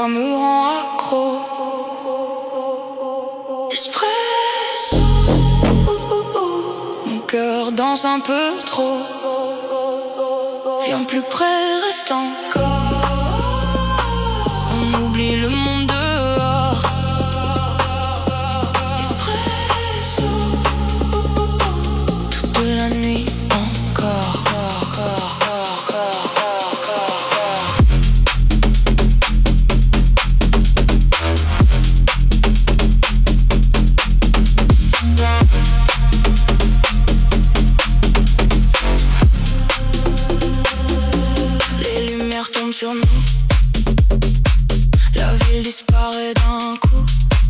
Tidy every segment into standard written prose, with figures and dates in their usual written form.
regard me rend accro. Espresso, mon cœur danse un peu trop. Viens plus près, reste encore. On oublie le monde dehors. Espresso, toute la nuit encore. Les lumières tombent sur nous. La ville disparaît d'un coup.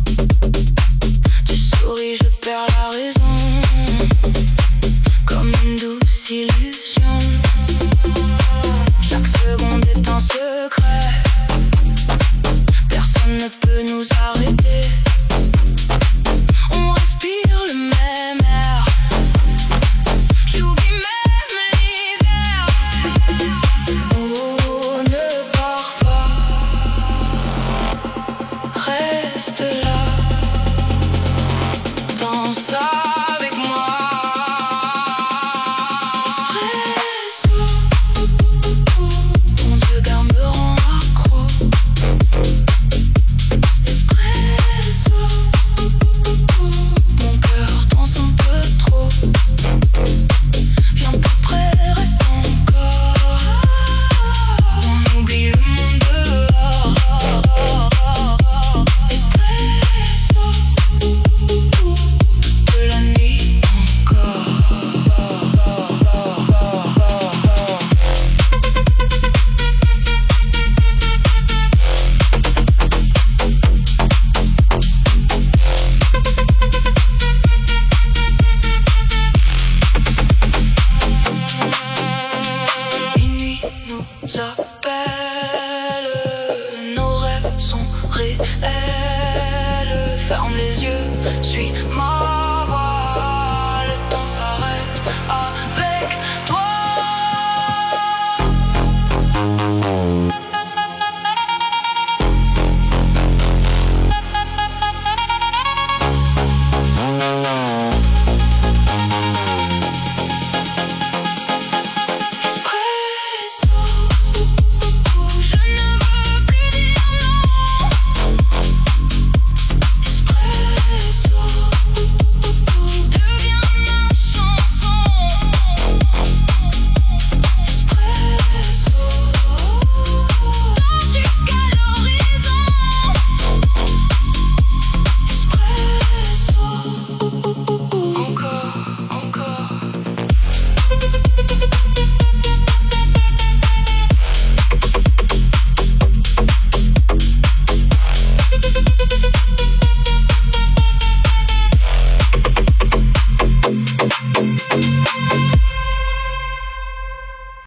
Tu souris, je perds la raison. Comme une douce illusion. Chaque seconde est un secret. Personne ne peut nous arrêter. On respire le même air. J'oublie même l'hiver. Oh, ne pars pas. Reste là. Danse avec moi. Espresso, ton regard me rend accro. Espresso, mon cœur danse un peu trop. Viens plus près, reste encore. On oublie le monde dehors. Espresso, toute la nuit encore. Minuit nous appelle, nos rêves sont réels.